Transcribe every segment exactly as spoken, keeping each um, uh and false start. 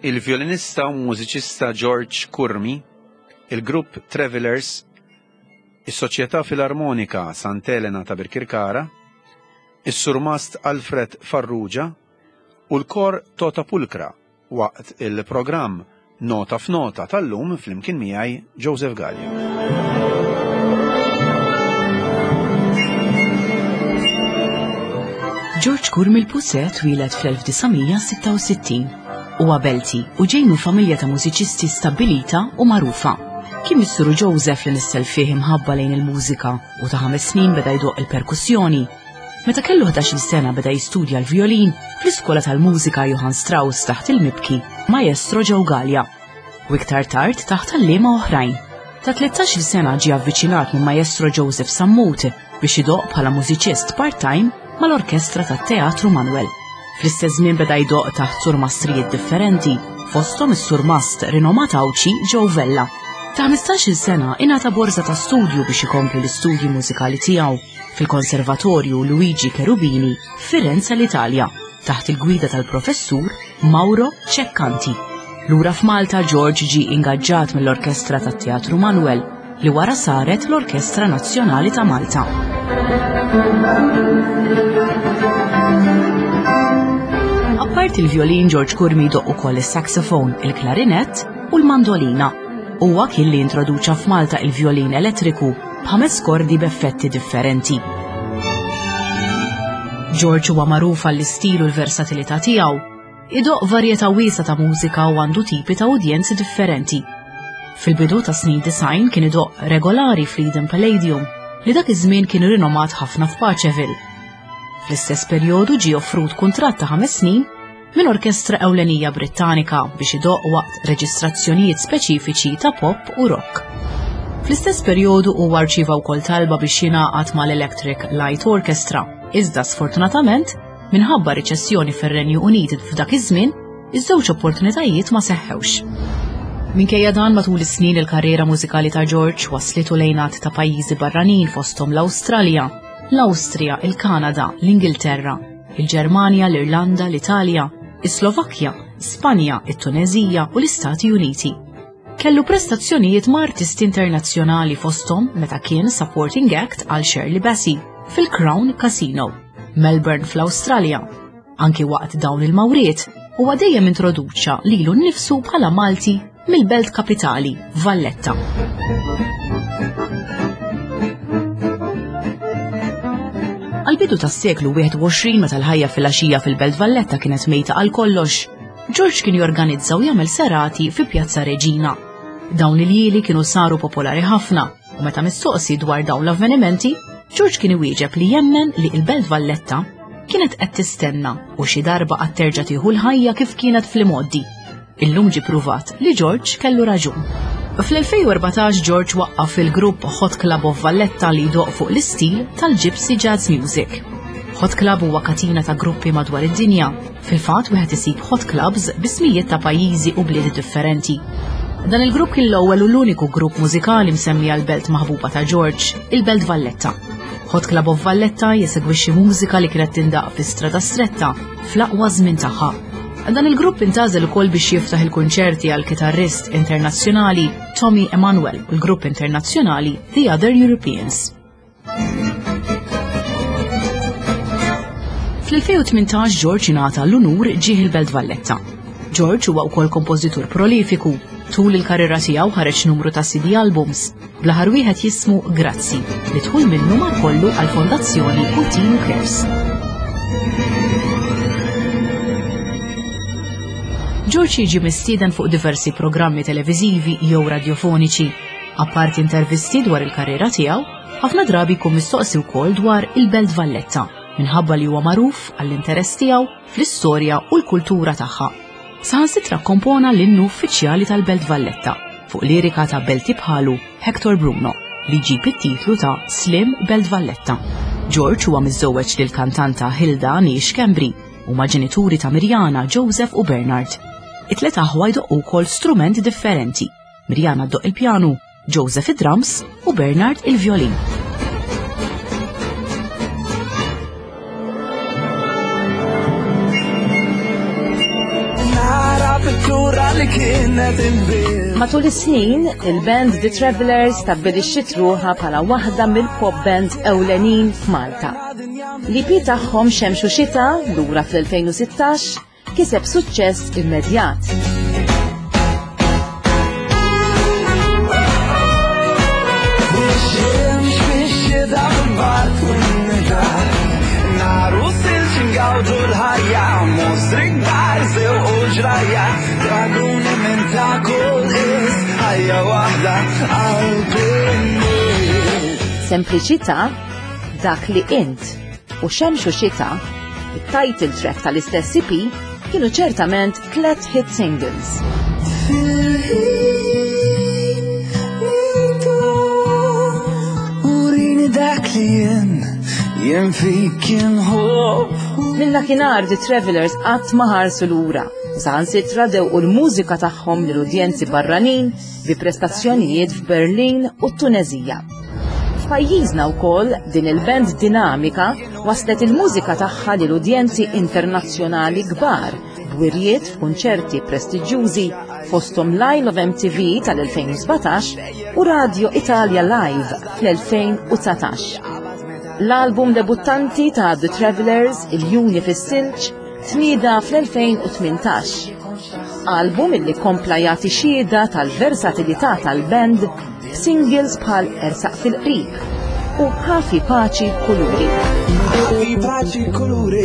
il-vjolinista u mużiċista George Kurmi, il-grupp Travelers, is-Soċjetà Filarmonika Sant'Elena ta' Birkirkara, is-Surmast Alfred Farrugia u l-kor Tota Pulkra waqt il-programm Nota f'Nota tal-lum flimkien miegħi Joseph Gallia. George Kurmi l-Pusset wieled fl-elf tisa' sitta u sittin huwa Belti u ġej minn familja ta' mużiċisti stabbilita u magħrufa. Kien missuru Joseph li nissel fih imħabba lejn il-mużika u ta' ħames snin beda jdoq il-perkussjoni. Meta kellu ħdax-il sena beda jistudja l-vjolin fl-Iskola tal-Mużika Johann Strauss taħt il-Mibki Maestro ġew Gallia u iktar tard taħt għalliema oħrajn. Ta' tlettax-il sena ġie avviċinat minn Maestro Joseph Sammut biex idoq bħala mużiċist part-time mal-Orkestra tat-Teatru Manuel. Fl-istess żmien beda jdoq taħt surmastrijiet differenti, fosthom is-surmast rinomat Awċi Joe Vella. Ta' ħmistax-il sena ingħata borża ta' studju biex ikompli l-istudji mużikali tiegħu fil-Konservatorju Luigi Cherubini f'Firenze l-Italja taħt il-gwida tal-professur Mauro Ceccanti. Lura f'Malta George ġie ingaġġat mill-Orkestra tat-Teatru Manuel li wara saret l-Orkestra Nazzjonali ta' Malta. Apart il-vjolin George Kurmi doq ukoll is-saxofon, il-klarinett u l-mandolina. Huwa kien li introduċa f'Malta il-vjolin elettriku b'ħames kordi b'effetti differenti. George huwa magħruf għall-istil u l-versatilità tiegħu. Idoq varjetà wiesa ta' mużika u għandu tipi ta' udjenzi differenti. Fil-bidu ta' snin design kien idoq regolari fl-Eden Palladium li dak iż-żmien kien rinomat ħafna f'Paceville. Fl-istess perjodu ġie offrut kuntratt ta' ħames snin minn orkestra ewlenija Brittanika biex idoq waqt reġistrazzjonijiet speċifiċi ta' pop u rock. Fl-istess perjodu huwa rċieva wkoll talba biex jingħaqad mal-Electric Light Orchestra, iżda sfortunatament minħabba riċessjoni fir-Renju Unit f'dak iż-żmien, iż-żewġ opportunitajiet ma seħħewx. Minkejja dan matul is-snin il-karriera mużikali ta' George waslitu lejnat ta' pajjiżi barranin fosthom l-Awstralja, l-Awstrija, il-Kanada, l-Ingilterra, il-Ġermanja, l-Irlanda, l-Italja, is-Slovakkja, Spanja, it-Tunezija u l-Istati Uniti. Kellu prestazzjonijiet ma' artisti internazzjonali fosthom meta kien supporting act għal Shirley Bassey fil-Crown Casino, Melbourne fl-Awstralja. Anki waqt dawn il-mawriet huwa dejjem introduċa lilu nnifsu bħala Malti mill-belt kapitali Valletta. Għal-bidu tas-seklu wieħed u għoxrin meta l-ħajja fil-għaxija fil-belt Valletta kienet mejta għal kollox, George kien jorganizza u jagħmel serati fi Pjazza Reġina. Dawn il-jieli kienu saru popolari ħafna u meta mistoqsi dwar dawn l-avvenimenti, George kien iwieġeb li jemmen li l-belt Valletta kienet qed tistenna u xi darba qatt terġa' tieħu l-ħajja kif kienet fl-imoddi. Illum ġie pruvat li George kellu raġun. Fl-elfejn u erbatax George waqqaf il-grupp Hot Club of Valletta li jdoq fuq l-istil tal-Gypsy Jazz Music. Hot Club huwa katina ta' gruppi madwar id-dinja. Fil-fatt wieħed isib hot clubs b'ismijiet ta' pajjiżi u bliet differenti. Dan il-grupp kien l-ewwel u l-uniku grupp mużikali msemmi għall-belt maħbuba ta' George, il-Belt Valletta. Hot Club of Valletta jesegwixxi mużika li kienet tindaq fl-istrada stretta fl-aqwa żmien tagħha. Dan il-grupp intażel ukoll biex jiftaħ il-kunċerti għal kitarrist internazzjonali Tommy Emmanuel u l-grupp internazzjonali The Other Europeans. Fl-elfejn u tmintax George ingħata l-unur ġie il-Belt Valletta. George huwa wkoll kompożitur prolifiku. Tul il-karriera tiegħu ħareġ numru ta' C D albums, bl-aħħar wieħed jismu Grazzi, li dħul minnu mar kollu għal fondazzjoni Putin Cares. George jiġi mistieden fuq diversi programmi televiżivi jew radjofoniċi. Apparti intervisti dwar il-karriera tiegħu, ħafna drabi jkun mistoqsi wkoll dwar il-Belt Valletta, minħabba li huwa magħruf għall-interess tiegħu fl-istorja u l-kultura tagħha. Saħansitra kompona l-innu uffiċjali tal-Belt Valletta fuq lirika ta' Belti bħalu Hector Bruno li ġib it-titlu ta' Slim Belt Valletta. George huwa miżżewweġ lill-kantanta Hilda Nix Kembri u ma' ġenituri ta' Mirjana, Joseph u Bernard. It-tlet aħwa jdoqqu wkoll strumenti differenti. Mirjana ddoq il-pjanu, Joseph id-drums u Bernard il-vjolin. Nara pittura Matul is-snin, il-band The Travelers stabbilixxiet ruħha bħala waħda mill-pop band ewlenin f'Malta. L-E P tagħhom Xemx u Xita lura fl-elfejn u sittax kiseb suċċess immedjat. Sempliċità, dak li int u Xemx u Xita, it-title track tal-istess E P, kienu ċertament tlet hit singles. Mill-dakinhar The Travelers qatt ma ħarsu lura, saħansitra dewqu l-mużika tagħhom lill-udjenzi barranin bi prestazzjonijiet f'Berlin u t-Tunezija. F'pajjiżna wkoll din il-band dinamika waslet il-mużika tagħha lill-udjenzi internazzjonali kbar b'wirjiet f'kunċerti prestiġjużi fosthom Live of M T V tal-elfejn u sebatax u Radio Italia Live fl-elfejn u tsatax. L-album debuttanti ta' The Travelers, Il-Juni fis-Silġ, tnieda fl-elfejn u tmintax. Album illi kompla jagħti xhieda tal-versatilità tal-band b'singles bħal Ersaq fil-qrib u Ħafi Paċi Kuluri. Ħafi Paċi Kuluri.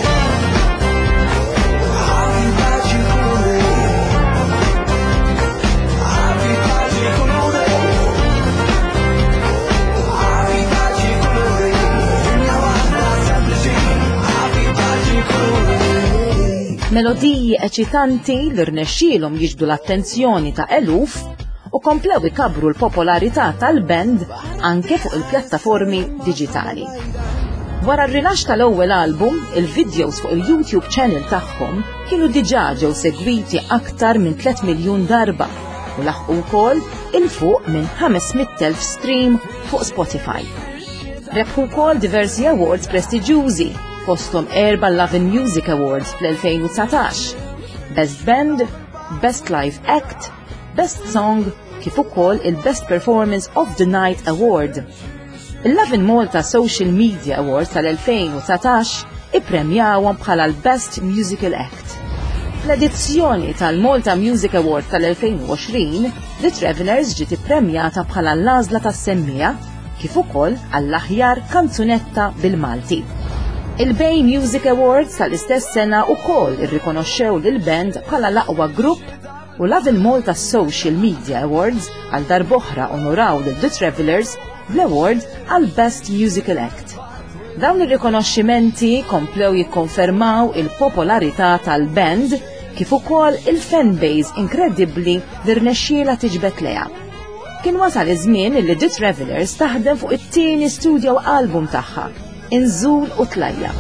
Melodiji eċitanti li rnexxielhom jiġbdu l-attenzjoni ta' eluf u komplew ikabru l-popolarità tal-band anke fuq il-pjattaformi diġitali. Wara r-rilaxx tal-ewwel album, il-videos fuq il-YouTube channel tagħhom kienu diġà ġew segwiti aktar minn tliet miljun darba u laħqu wkoll il-fuq minn ħamesmien elf stream fuq Spotify. Rebħu wkoll diversi awards prestiġjużi fosthom erba' Latin Music Awards fl-elfejn u tsatax, Best Band, Best Live Act, Best Song, kif ukoll il-Best Performance of the Night Award. Il-Latin Malta Social Media Awards tal-elfejn u tsatax ippremjawhom bħala l-Best Musical Act. Fl-edizzjoni tal-Malta Music Awards tal-elfejn u għoxrin, The Travelers ġiet ippremjata bħala l-għażla tas-semmija kif ukoll għall-aħjar kanzunetta bil-Malti. Il-Bay Music Awards tal-istess sena wkoll irrikonoxxew lill-band bħala l-aqwa grupp u Latin Malta Social Media Awards għal darb'oħra onoraw lil The Travelers bl-award għal Best Musical Act. Dawn ir-rikonoxximenti komplew jikkonfermaw il-popolarità tal-band kif ukoll il-fanbase inkredibbli li rnexxiela tiġbed leha. Kien wasal iż-żmien li The Travelers taħdem fuq it-tieni studio album tagħha, Inżul u Tlajja.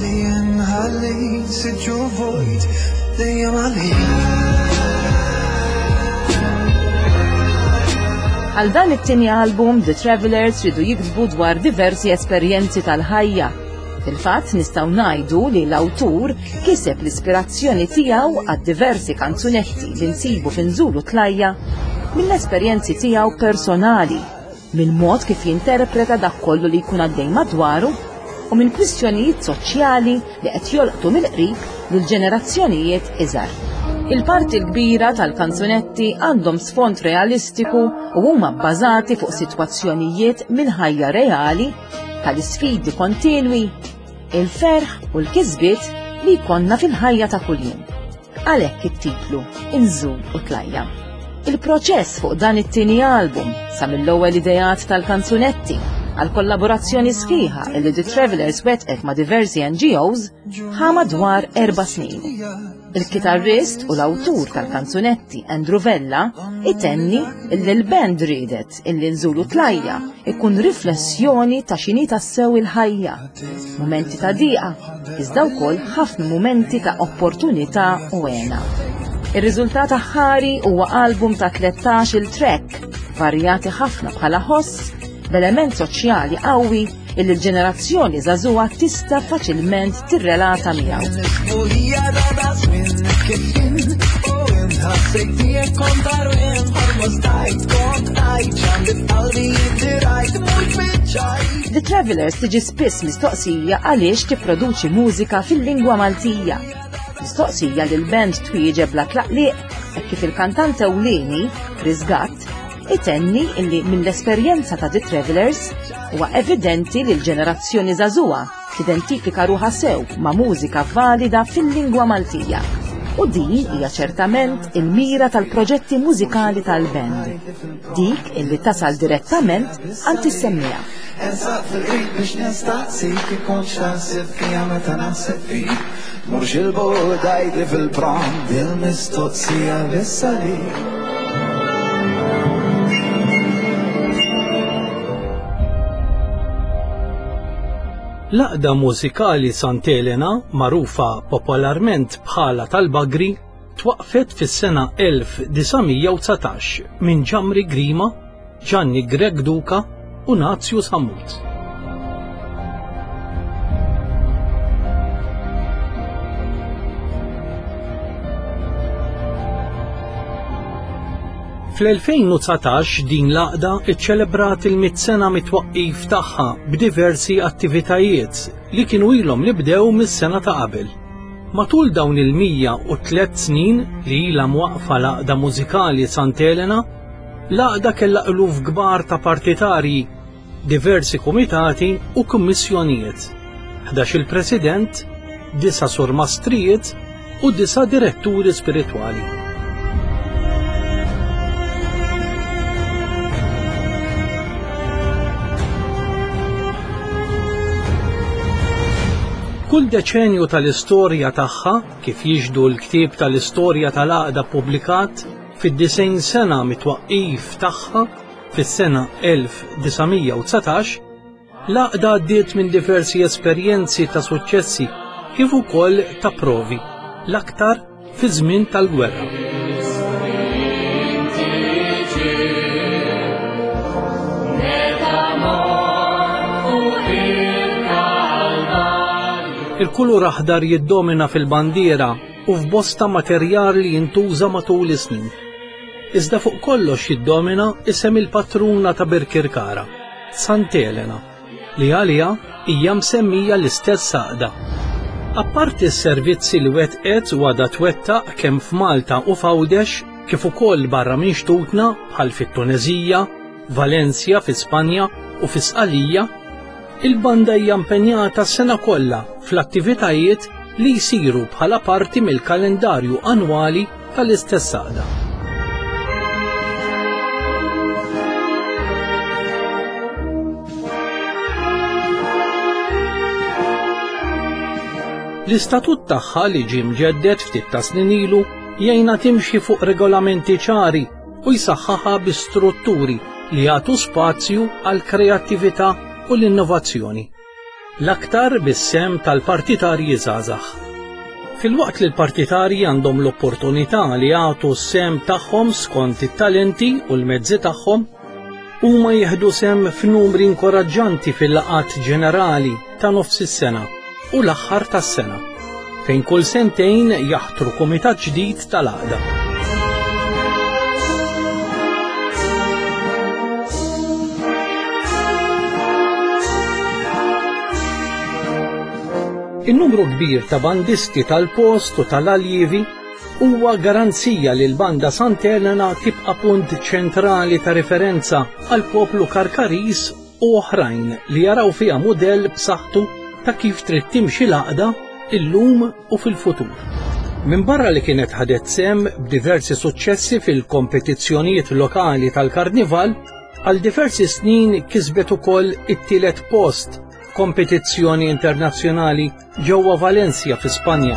Għal dan it-tieni album, The Travelers ridu jiktbu dwar diversi esperjenzi tal-ħajja. Fil-fatt nistgħu ngħidu li l-awtur kiseb l-ispirazzjoni tiegħu għad diversi kanzunetti li nsibu f'Inżul u Tlajja mill-esperjenzi tiegħu personali, mill-mod kif jinterpreta dak kollu li jkun għaddej madwaru u minn kwistjonijiet soċjali li qed jolqtu mill-qrib lill-ġenerazzjonijiet iżgħar. Il-parti l-kbira tal-kanzunetti għandhom sfond realistiku u huma bbażati fuq sitwazzjonijiet mill-ħajja reali tal-isfidi kontinwi, il-ferħ u l-kisbiet li jkollna fil-ħajja ta' kuljum. Għalhekk it-titlu Inżul u Tlajja. Il-proċess fuq dan it-tieni album sa mill-ewwel idejat tal-kanzunetti għal kollaborazzjoni sħiħa li The Travelers wetqet ma' diversi N G Os ħa madwar erba' snin. Il-kitarrist u l-awtur tal-kanzunetti Andrew Vella itenni illi l-band ridet illi Nżul u Tlajja ikun riflessjoni ta' x'inhi tassew il-ħajja, momenti ta' diqa, iżda wkoll ħafna momenti ta' opportunità u għena. Ir-riżultat aħħari huwa album ta' tlettax-il track, varjati ħafna bħala ħoss, b'element soċjali qawwi illi l-ġenerazzjoni żagħżugħa tista' faċilment tirrelata miegħu. The Travelers tiġi spiss mistoqsija għaliex tipproduċi mużika fil-lingwa Maltija. Mistoqsija li l-band twieġeb la tlaqliq hekk kif il-kantant ewlieni, Chris Gatt, itenni illi mill-esperjenza ta' The Travelers huwa evidenti li l-ġenerazzjoni żagħżugħa tidentifika ruħha sew ma' mużika valida fil-lingwa Maltija. U din hija ċertament il-mira tal-proġetti mużikali tal-band. Dik illi tasal direttament għand is-semmija. Mhux il-bord għajdi fil-prom dil-mistoqsija bis-salik. L-għaqda mużikali Sant'Elena, magħrufa popolarment bħala tal-Bagri, twaqfet fis-sena elf disamija u tsatax minn Ġamri Grima, Gianni Greg Duca u Nazju Samut. Fl-elfejn u tsatax din l-għaqda iċċelebrat il-mit sena mit-twaqqif tagħha b'diversi attivitajiet li kienu ilhom li bdew mis-sena ta' qabel. Matul dawn il-mija u tliet snin li ilha mwaqfa l-għaqda mużikali Sant'Elena, l-għaqda kellha eluf kbar ta' partitarji, diversi kumitati u kummissjonijiet, ħdax il-president, disa surmastrijiet u disa diretturi spiritwali. Kull deċenju tal-istorja tagħha, kif jiġdu l-ktieb tal-istorja tal-għaqda pubblikat fid-disejn sena mit-twaqqif tagħha fis-sena elf disamija u tsatax, l-għaqda għaddiet minn diversi esperjenzi ta' suċċessi kif ukoll ta' provi, l-aktar fi żmien tal-gwerra. Il-kulur aħdar jiddomina fil-bandiera u f'bosta materjal li jintuża matul is-snin. Iżda fuq kollox jiddomina isem il-patruna ta' Birkirkara, Sant'Elena, li għalija hija msemmija l-istess għaqda. Apparti s-servizzi li wettqet u għadha twettaq kemm f'Malta u f'Għawdex kif ukoll barra minn Xtutna bħal fit-Tunezija, Valencia fi Spanja u fi Sqalija, il-banda hija impenjata s-sena kollha fl-attivitajiet li jsiru bħala parti mill-kalendarju annwali tal-istess għaqda. L-istatut tagħha li ġie mġedded ftit ta' snin ilu jgħinha timxi fuq regolamenti ċari u jsaħħaħha bi strutturi li jagħtu spazju għal kreattività u l-innovazzjoni, l-aktar bis-sem tal-partitarji żgħażagħ. Filwaqt li l-partitarji għandhom l-opportunità li jagħtu s-sem tagħhom skont it-talenti u l-mezzi tagħhom, huma jieħdu sem f'numri inkoraġġanti fil-laqgħat ġenerali ta' nofs is-sena u l-aħħar tas-sena, fejn kull sentejn jaħtru kumitat ġdid tal-għaqda. Il-numru kbir ta' bandisti tal-post u tal-allievi huwa garanzija li l-banda Sant'Elena tibqa' punt ċentrali ta' referenza għal poplu Karkaris u oħrajn li jaraw fiha mudell b'saħħtu ta' kif trid timxi l-għaqda illum u fil-futur. Min barra li kienet ħadet sem b'diversi suċċessi fil-kompetizzjonijiet lokali tal-Karnival, għal diversi snin kisbet ukoll it-tielet post kompetizzjoni internazzjonali ġewwa Valencia fi Spanja.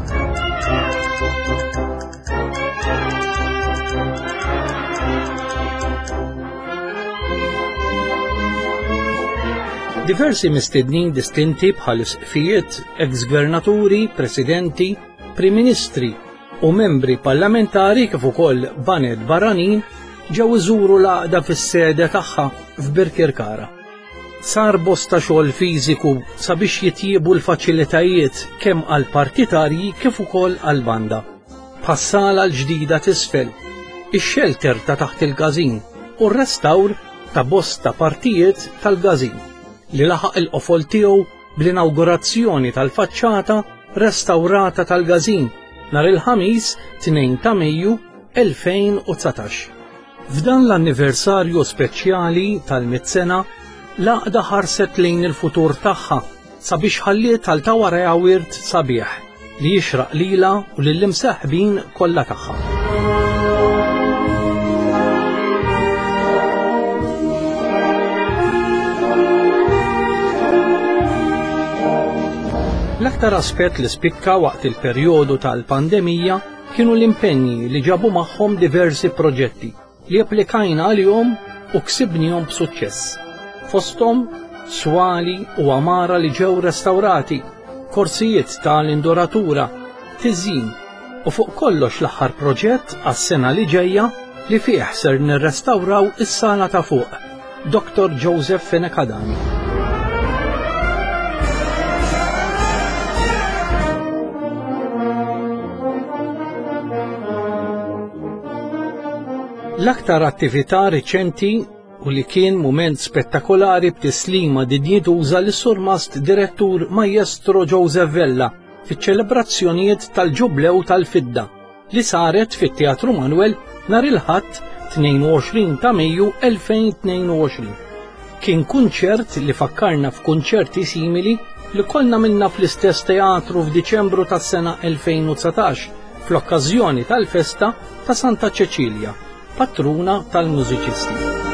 Diversi mistednin distinti bħal isqfijiet, ex-gvernaturi, presidenti, prim ministri u membri parlamentari kif ukoll banet barranin ġew iżuru l-għaqda fis-sede tagħha f'Birkirkara. Sar bosta xogħol fiżiku sabiex jitjiebu l-faċilitajiet kemm għall partitarji kif ukoll għall banda. passala l-ġdida tisfel, ix-xelter ta' taħt il-gazin u r-restawr ta' bosta partijiet tal-gazin li laħaq il-qofol tiegħu bl-inawgurazzjoni tal-faċċata restawrata tal-gazin nhar il-ħamis tnejn ta' Mejju elfejn u tsatax. F'dan l-anniversarju speċjali tal-mit sena l-Għaqda ħarset lejn il-futur tagħha sabiex ħalliet għal tawarja wirt sabiħ li jixraq lilha u lill-imsaħbin kollha tagħha. L-aktar aspett li spikka waqt il-perjodu tal-pandemija kienu l-impenji li ġabu magħhom diversi proġetti li applikajna għalihom u ksibnihom b'suċċess. Fosthom swali u amara li ġew restawrati, korsijiet tal-induratura, tiżjin u fuq kollox l-aħħar proġett għas-sena li ġejja li fih ser nirrestawraw is-sala ta' fuq, Doktor Joseph Fenekadani. L-aktar attività riċenti u li kien mument spettakolari b'tislima dinjituża lis-surmast direttur Majestro Joseph Vella fiċ-ċelebrazzjonijiet tal-Ġublew tal-Fidda li saret fit-Teatru Manuel nhar il-Ħadd tnejn u għoxrin ta' Mejju elfejn u tnejn u għoxrin. Kien kunċert li fakkarna f'kunċerti simili li kollna minna fl-istess teatru f'Diċembru tas-sena elfejn u tsatax fl-okkażjoni tal-festa ta' Santa Ċeċilja, patruna tal-mużiċisti.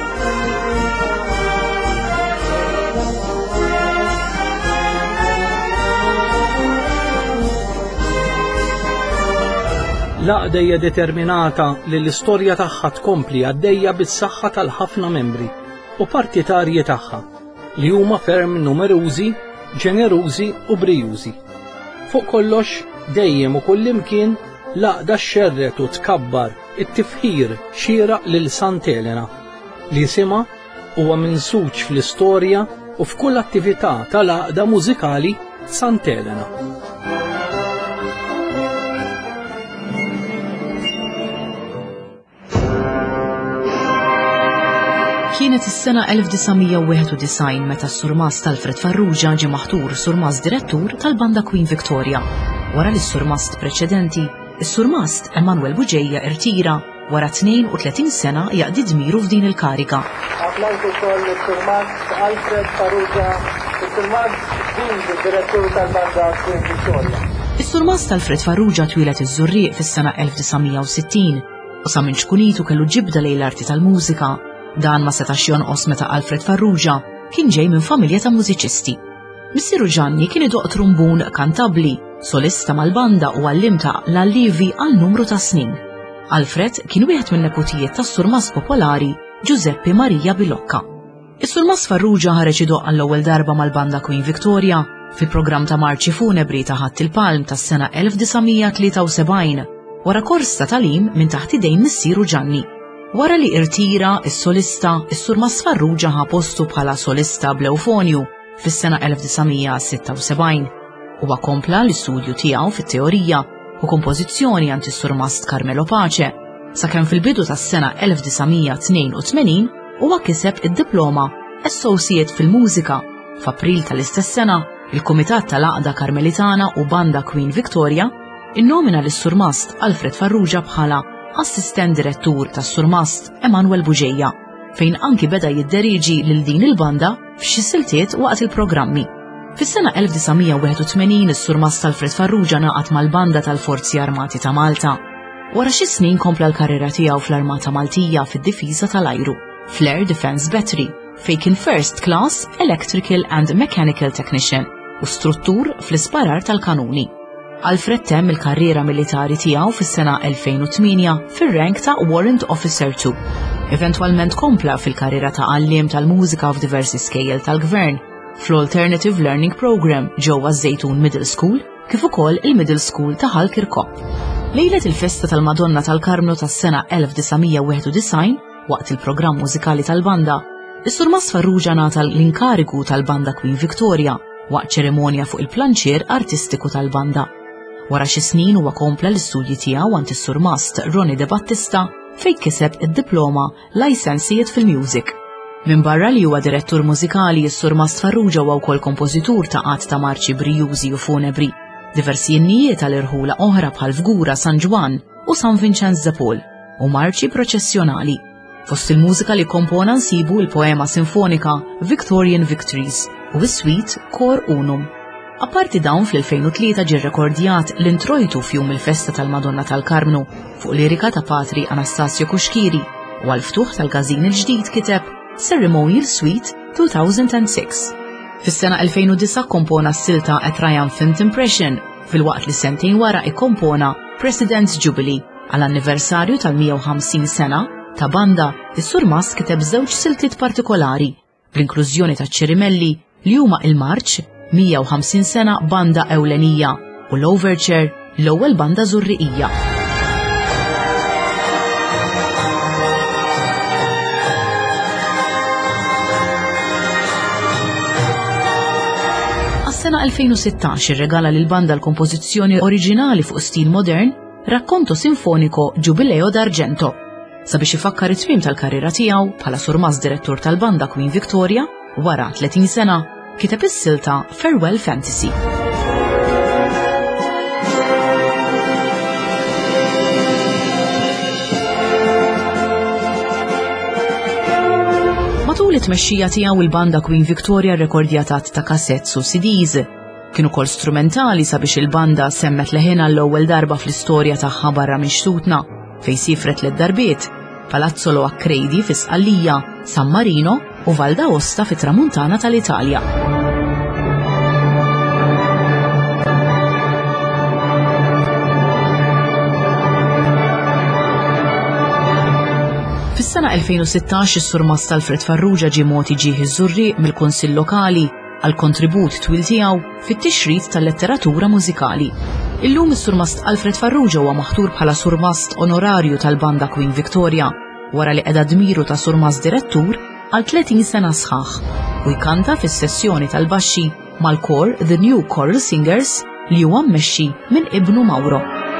L-Għaqda hija determinata li l-istorja tagħha tkompli għaddejja bis-saħħa tal-ħafna membri u partitarji tagħha li huma ferm numerużi, ġenerużi u brijużi. Fuq kollox, dejjem u kullimkien l-Għaqda xxerret u tkabbar it-tifħir xieraq lil Sant'Elena li sima huwa minsuġ fl-istorja u f'kull attività tal-Għaqda mużikali Sant'Elena. Kienet is-sena elf tisa' wieħed u disgħin meta s-surmast Alfred Farrugia ġie maħtur surmast direttur tal-banda Queen Victoria. Wara li s-surmast preċedenti, is-surmast Emanuel Buġejja irtira wara tnejn u tletin sena jaqdi dmiru f'din il-kariga. Applawdu wkoll is-surmast Alfred Farrugia, is-surmast din direttur tal-banda Queen Victoria. Is-surmast Alfred Farrugia twilet iż-Żurrieq fis-sena elf tisa' u sittin u sa minn xkunitu kellu ġibda lejn l-arti tal-mużika. Dan ma setax jonqos meta Alfred Farrugia kien ġej minn familja ta' mużiċisti. Missieru Gianni kien idoq trumbun kantabbli, solista mal-banda u għallimta l-allivi għal numru ta' snin. Alfred kien wieħed minn neputijiet tas-surmast popolari Giuseppe Maria Bilocca. Is-surmast Farrugia ħareġ idoq għall-ewwel darba mal-banda Queen Victoria fil-programm ta' marċi funebri ta' Ħadd il-Palm tas-sena elf tisa' tlieta u sebgħin wara kors ta' tagħlim minn taħt idejn missieru Gianni. Wara li irtira is-solista, is-surmast Farrugia ħa postu bħala solista bl-eufonju fis-sena elf tisa' sitta u sebgħin. Huwa kompla l-istudju tiegħu fit-teorija u kompożizzjoni għand is-surmast Carmelo Pace, sakemm fil-bidu tas-sena elf tisa' tnejn u tmenin huwa kiseb id-diploma Associate fil-Mużika. F'April tal-istess sena, il-Kumitat tal-Għaqda Karmelitana u Banda Queen Victoria innomina lis-surmast Alfred Farrugia bħala assistent direttur tas-surmast Emanuel Buġejja, fejn anki beda jidderiġi lil din il-banda f'xi siltiet waqt il-programmi. Fis-sena elf tisa' wieħed u tmenin is-surmast Alfred Farrugia naqat mal-banda tal-Forzi Armati ta' Malta. Wara xi snin kompla l-karriera tiegħu fl-Armata Maltija fid-difiża tal-ajru, fl-Air Defence Battery, fejn kien First Class Electrical and Mechanical Technician u struttur fl-isparar tal-kanuni. Alfred temm il-karriera militari tiegħu fis-sena elfejn u tminja fir-rank ta' Warrant Officer two. Eventwalment kompla fil-karriera ta' għalliem tal-mużika f'diversi skejjel tal-gvern, fl-Alternative Learning Program ġewwa Żejtun Middle School kif ukoll il-Middle School ta' Hall Kirkop. Lejlet il-festa tal-Madonna tal-Karmlu tas-sena elf tisa' wieħed u disgħin waqt il-programm mużikali tal-banda, is-surmast Farrugia ngħata l-inkarigu tal-banda Queen Victoria waqt ċerimonja fuq il-planċier artistiku tal-banda. Wara xi snin huwa kompla l-istudji tiegħu għand is-surmast Ronnie De Battista fejn kiseb id-diploma Licentiate fil-Music. Minn barra li huwa direttur mużikali, is-surmast Farrugia huwa wkoll kompożitur ta' qatt ta' marċi brijużi u funebri, diversi jinnijiet tal-irħula oħra bħal Fgura, San Ġwan u San Vincenz de Paul u marċi proċessjonali. Fost il-mużika li kompona nsibu il-poema sinfonika Victorian Victories u s-suite Cor Unum. Apparti dawn fl-elfejn u tlieta ġie rrekordjat l-introjtu fjum il-festa tal-Madonna tal-Karmnu fuq lirika ta' Patri Anastasio Kuxkiri u għal-ftuħ tal-gażin il-ġdid kiteb Ceremonial Suite two thousand six. Fis-sena elfejn u disa kompona s-silta A Triumphant Impression fil-waqt li sentejn wara ikkompona President's Jubilee għall-anniversarju tal-mija u ħamsin sena ta' banda. Is-surmast kiteb żewġ siltiet partikolari bl-inklużjoni ta' ċirimelli li huma il-marċ mija u ħamsin sena banda ewlenija u l-Overture l-ewwel banda żurriqija. Għas-sena elfejn u sittax irregala lil banda l-kompożizzjoni oriġinali fuq stil modern Racconto Sinfonico Giubileo d'Argento sabiex ifakkar it-tmiem tal-karriera tiegħu bħala surmast direttur tal-banda Queen Victoria wara tletin sena kiteb is-silta Farewell Fantasy. Matul it-tmexxija tiegħu il-banda Queen Victoria rrekordjatat ta' kassettes u C Ds. Kienu kol strumentali sabiex il-banda semmet leħena l-ewwel darba fl-istorja tagħha barra mixtutna fejn sifret led darbiet Palazzolo Accredi fi Sqallija, San Marino u Val d'Aosta fit-Tramuntana tal-Italja. Fis-sena elfejn u sittax is-surmast Alfred Farrugia ġie mogħti ġieħi żurriq mill-Kunsill Lokali għal kontribut twil tiegħu fit-tixrid tal-letteratura mużikali. Illum is-surmast Alfred Farrugia huwa maħtur bħala surmast onorarju tal-banda Queen Victoria wara li qiegħda dmiru ta' surmast direttur għal tletin sena sħaħ u jkanta fis-sessjoni tal-baxxi mal-kor The New Choral Singers li huwa mmexxi minn ibnu Mauro.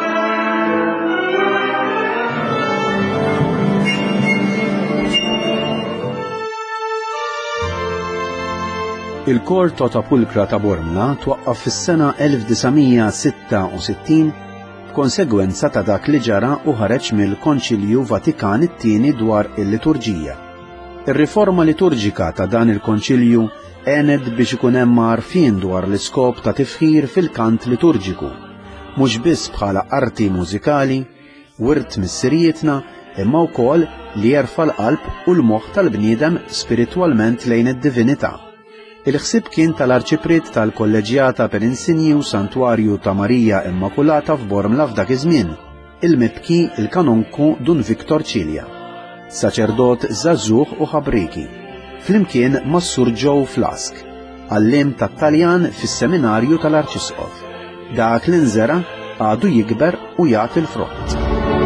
Il-kor Tota Pulcra ta' Bormla twaqqaf fis-sena elf desigħmija sitta u sittin b'konsegwenza ta' dak li ġara u ħareġ mill-Konċilju Vatikan it-tieni dwar il-liturġija. Ir-riforma liturġika ta' dan il-Konċilju għenet biex ikun hemm għarfien dwar l-iskop ta' tifħir fil-kant liturġiku, mhux biss bħala arti mużikali, wirt mis-sirjietna, imma wkoll li jerfa' l-qalb u l-moħħ tal-bniedem spiritwalment lejn id-divinità. Il-ħsieb kien tal-Arċipret tal-Kolleġjata per Insinju Santwarju ta' Marija Immakulata f'Bormla f'dak iż-żmien, il-mibki il-kanonku Dun Viktor Cilja, saċerdot żagħżugħ u ħabriki, flimkien mas-Sur Joe Flask, għalliem tat-Taljan fis-seminarju tal-Arċisqof. Dak li nżera għadu jikber u jagħti l-frott.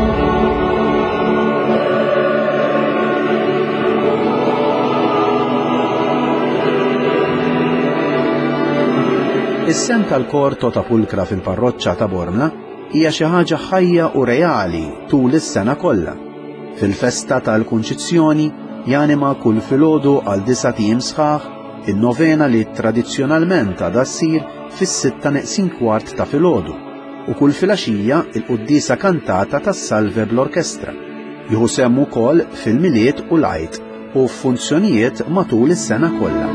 Is-sem tal-kor Tota Pulcra fil-parroċċa ta' Bormla hija xi ħaġa ħajja u reali tul is-sena kollha. Fil-festa tal-Kunċizzjoni janima kull filgħodu għal disa' tiem sħaħ in-novena li tradizzjonalment għadha ssir fis-sitta neqsin kwart ta' filgħodu u kull filgħaxija il-qudiesa kantata tas-salve bl-orkestra. Jieħu semm ukoll fil-miliet u l-għid u f'funzjonijiet matul is-sena kollha.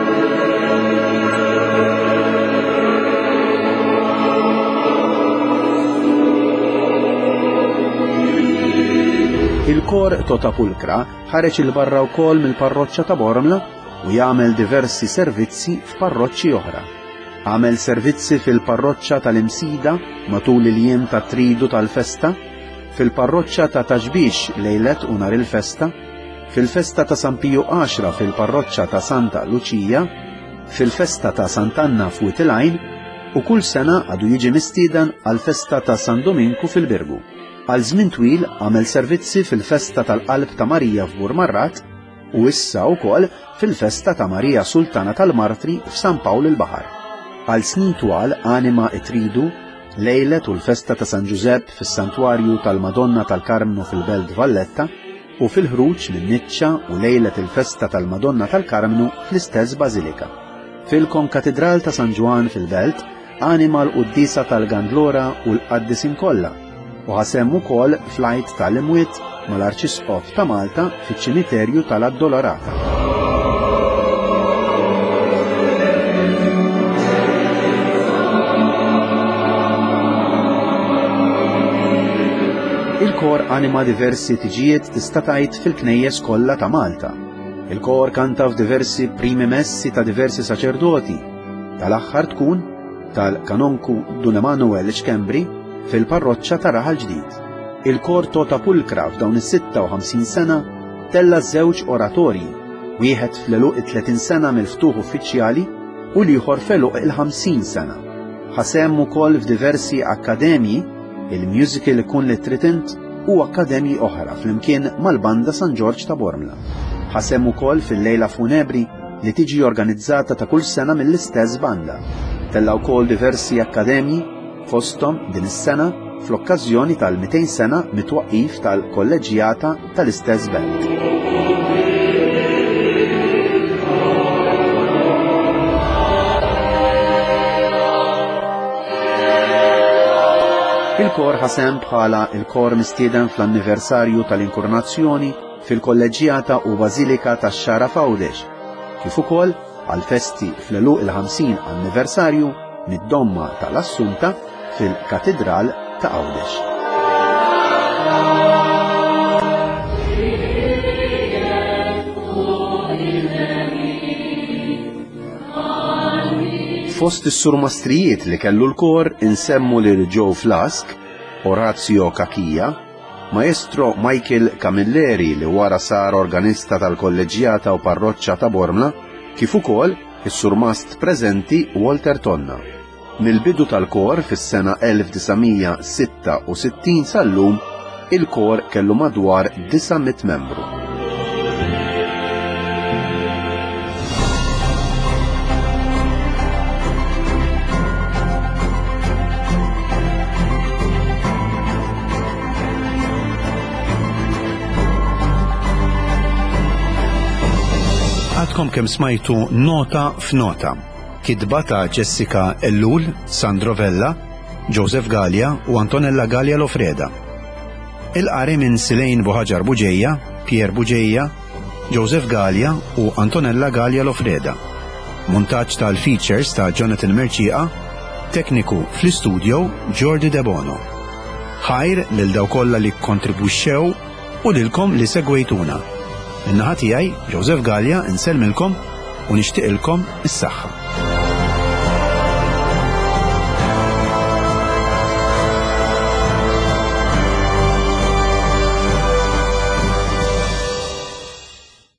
Il-kor Tota Pulcra ħareġ il-barra wkoll mill-parroċċa ta' Bormla u jagħmel diversi servizzi f'parroċċi oħra. Għamel servizzi fil-parroċċa tal-Imsida matul il-jiem ta' tridu tal-festa, fil-parroċċa ta' Taġbix lejlet u nhar il-festa, fil-festa ta' San Piju għaxra fil-parroċċa ta' Santa Luċija, fil-festa ta' Sant'Anna f'Witilajn u kull sena għadu jiġi mistieden għal-festa ta' San Dominku fil-Birgu. Għal żmien twil għamel servizzi fil-festa tal-Qalb ta' Marija f'Burmarrat u issa wkoll fil-festa ta' Marija Sultana tal-Martri f'San Pawl il-Baħar. Għal snin twal anima itridu lejlet u l-festa ta' San Giuseppe fis-Santwarju tal-Madonna tal-Karmnu fil-Belt Valletta u fil-ħruġ minn Niċċa u lejlet il-festa tal-Madonna tal-Karmnu fl-istess Bażilika. Fil-konkatedral ta' San Ġwan fil-Belt anima l-Quddisa tal-Gandlora u l-Qaddisin kollha u ħasemm ukoll flajt tal-imwiet mal-Arċisqof ta' Malta fiċ-ċimiterju tal-Addolorata. Il-kor anima diversi tiġijiet tista' tgħid fil-knejjes kollha ta' Malta. Il-kor kanta f'diversi primi messi ta' diversi saċerdoti. Tal-aħħar tkun tal-Kanonku Dun Emanuel Xkembri fil-parroċċa ta' Raħal Ġdid. Il-kor tota pulkra f'dawn is-sitta u ħamsin sena tella żewġ oratorji, wieħed fl-eluq it-tletin sena mill-ftuħ uffiċjali u l-ieħor fl-eluq il-ħamsin sena. Ħasemm ukoll f'diversi akkademji il-musical ikun li tritint u akkademji oħra flimkien mal-banda San Ġorġ ta' Bormla. Ħasemm ukoll fil-lejla funebri li tiġi organizzata ta' kull sena mill-istess banda. Tella wkoll diversi akkademji fosthom din is-sena fl-okkażjoni tal-mitejn sena mit-twaqqif tal-kolleġjata tal-istess band. Il-kor ħasem bħala il-kor mistieden fl-anniversarju tal-inkurnazzjoni fil-kolleġjata u Bażilika tax-Xara f'Għawdex, kif ukoll għal-festi fl-eluq il-ħamsin anniversarju mid-domma tal-Assunta fil-Katedral ta' Għawdex. Fost is-surmastrijiet li kellu l-kor insemmu lil Joe Flask, Orazio Kakija, Maestro Michael Camilleri li wara sar organista tal-kolleġjata u parroċċa ta' Bormla, kif ukoll is-surmast preżenti Walter Tonna. Mill-bidu tal-kor fis-sena elf tisamija sitta u sittin sal-lum, il-kor kellu madwar disamiet membru. Għadkom kemm smajtu nota f'nota, kitba ta' Jessica Ellul, Sandro Vella, Joseph Gallia u Antonella Gallia Lofreda. Il-qari minn Silejn Buħaġar Buġejja, Pier Buġejja, Joseph Gallia u Antonella Gallia Lofreda. Montaġġ tal-features ta' Jonathan Merċieqa, tekniku fl-istudio Jordi De Bono. Ħajr lil daw kollha li kontribwixxew u lilkom li segwejtuna. In-naħa tiegħi Joseph Gallia insellmilkom u nixtieqilkom is-saħħa.